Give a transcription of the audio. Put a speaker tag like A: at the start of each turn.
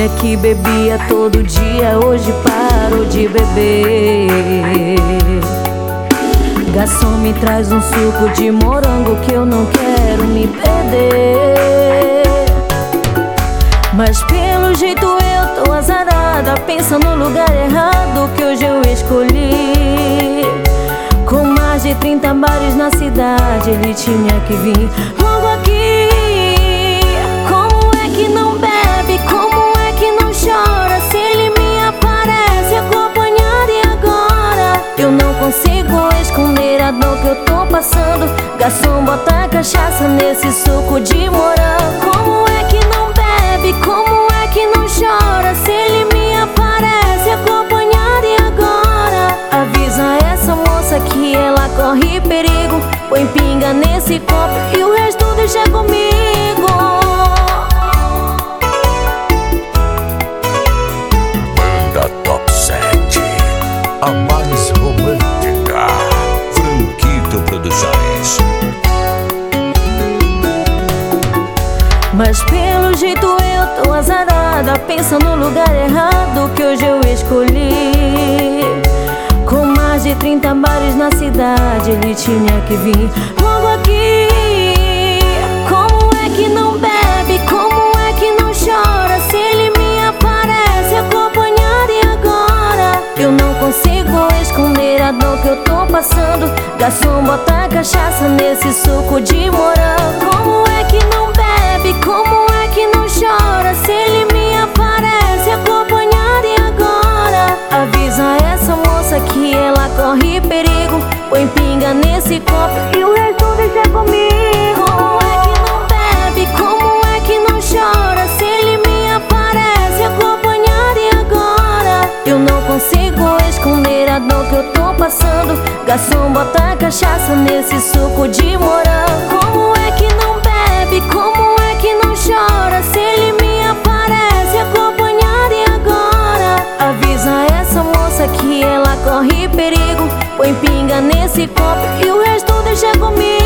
A: mulher que bebia todo dia hoje parou de beber. Garçom, me traz um suco de morango que eu não quero me perder. Mas pelo jeito eu tô azarada, pensando no lugar errado que hoje eu escolhi. Com mais de 30 bares na cidade, ele tinha que vir logo aqui. Como é que não bebe? Como é que não chora? Se ele me aparece acompanhado e agora eu não consigo esconder a dor que eu tô passando. Garçom, bota cachaça nesse suco de morango. Como é que não bebe? Como é que não chora? Se ele me aparece acompanhado e agora avisa essa moça que ela corre perigo. Põe pinga nesse copo e o resto deixa comigo.
B: Banda Top 7, a mais romântica. Franquito Produções.
A: Mas pelo jeito eu tô azarada, pensando no lugar errado que hoje eu escolhi. Com mais de 30 bares na cidade, ele tinha que vir logo aqui. Como é que não bebe? Como é que não chora? Se ele me aparece acompanhado e agora eu não consigo esconder a dor que eu tô passando. Garçom, bota cachaça nesse suco de morango. Como é que não bebe? Como é que não chora? Se ele me aparece acompanhado e agora avisa essa moça que ela corre perigo. Põe pinga nesse copo e o resto deixa comigo. Como é que não bebe? Como é que não chora? Se ele me aparece acompanhado e agora eu não consigo esconder a dor que eu tô passando. Garçom, bota cachaça nesse suco de morango. Como é que não bebe? Como é que não chora? Se ele me aparece acompanhado e agora avisa essa moça que ela corre perigo. Põe pinga nesse copo e o resto deixa comigo.